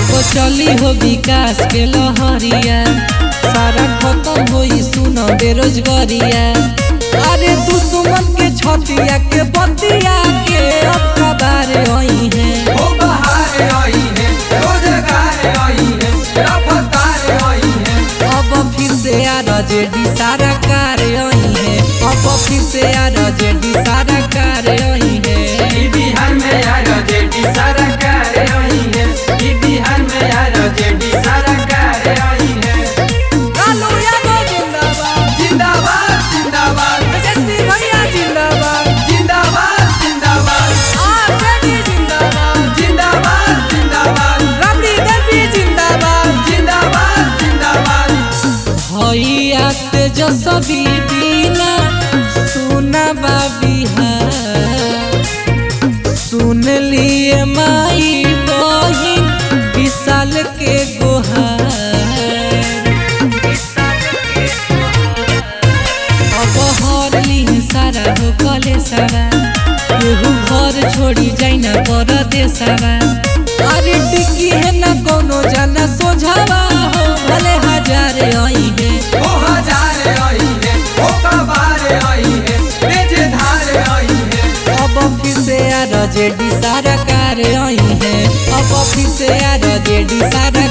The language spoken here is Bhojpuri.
अब चली हो विकास के लहरिया, सारा खत्म होई सुन बेरोजगारिया। अरे दुश्मन के छतिया के बतिया के अब कबार आई है, ओ बहार आई है, रोजगार आई है, रफ्तार आई है। अब फिर से आरजेडी सारा कार आई है, अब फिर से आरजेडी सारा कार आई है। ई बिहार में आरजेडी सारा कार आई है, ई बिहार में आरजेडी सारा कार आई है। लालू यादव जिंदाबाद, जिंदाबाद जिंदाबाद, तेजस्वी भैया जिंदाबाद, जिंदाबाद जिंदाबाद, आरजेडी जिंदाबाद, जिंदाबाद जिंदाबाद, राबड़ी देवी जिंदाबाद, जिंदाबाद जिंदाबाद। भैया तेजस्वी बिना सुना बा बिहार, सुन लिए माई बहिन विशाल के गुहार। अब हर ली सारा हो कले सारा, केहू घर छोड़ी जाई ना परदेसवा। अरे टिकी है ना कोनो जाना सोझावा हो, भले हजार आई है, ओ हजार आई है, ओ कबार आई है, तेज धार आई है। अब फिर से आरजेडी सारा कार आई है, अब फिर से आरजेडी सारा